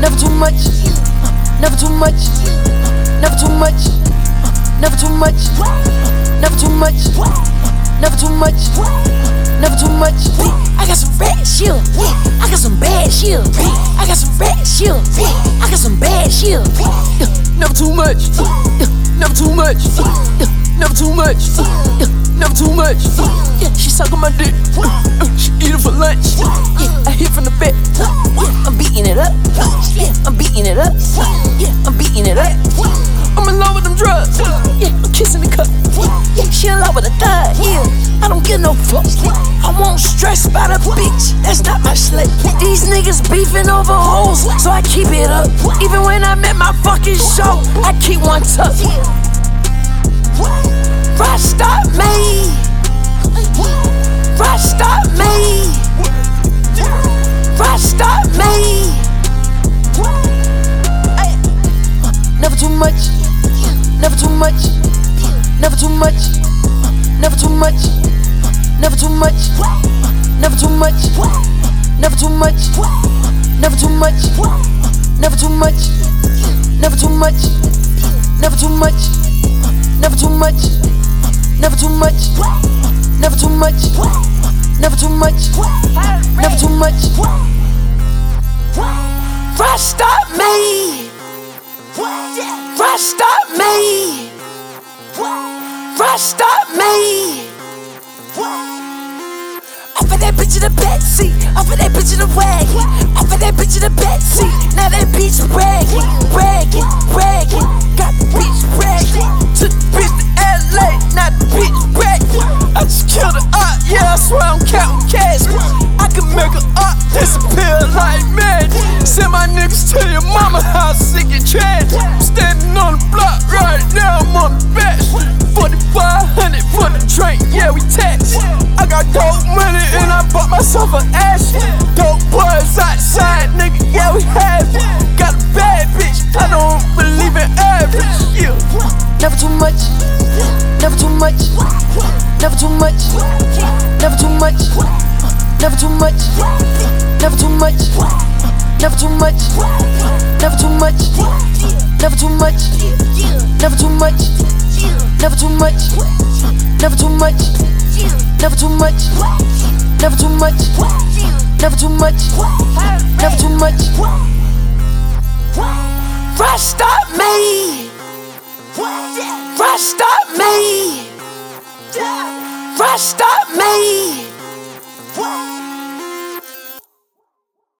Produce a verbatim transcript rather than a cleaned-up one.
never too much, never too much, never too much, never too much, never too much, never too much, never too much. I got some bad shit, I got some bad shit, I got some bad shit, I got some bad shit. Never too much, never too much, never too much, never too much. She suckin' my dick, she eat it for lunch. I hit from the back, I'm beating it up, I'm beating it up, I'm beating it up. I'm in love with them drugs, I'm kissing the cup. She in love with a thug, I don't give no fuck. I won't stress about a bitch, that's not my slut. These niggas beefing over hoes, so I keep it up. Even when I'm at my fucking show, I keep one tough. Rush stop me, rush stop me, rush stop me. Never too much, never too much, never too much, never too much, never too much, never too much, never too much, never too much, never too much, never too much, never too much, never too much, never too much, never too much, never too much, never too much. Rush stop me, rush stop me, rush stop me. Off of that bitch in the backseat, off of that bitch in the wagon, off of that bitch in the backseat. Now that bitch bragging, bragging, bragging. Got the bitch bragging, took the bitch to L A, now the bitch bragging. I just killed an art, yeah, I swear I'm counting cash. I can make an art disappear like magic. Send my niggas to your mama house, sick and tragic. I'm standing on the block right now, I'm on the back. forty-five hundred for the drink, yeah, we tax. I got dope money and I bought myself an ash. Dope boys outside, nigga, yeah, we have it. Got a bad bitch, I don't believe in average, yeah. Never too much, never too much, never too much, never too much, never too much, never too much, never too much, never too much, never too much, never too much, never too much, never too much, never too much, never too much, never too much, never too much. Rush stop me, rush stop me, rush stop me.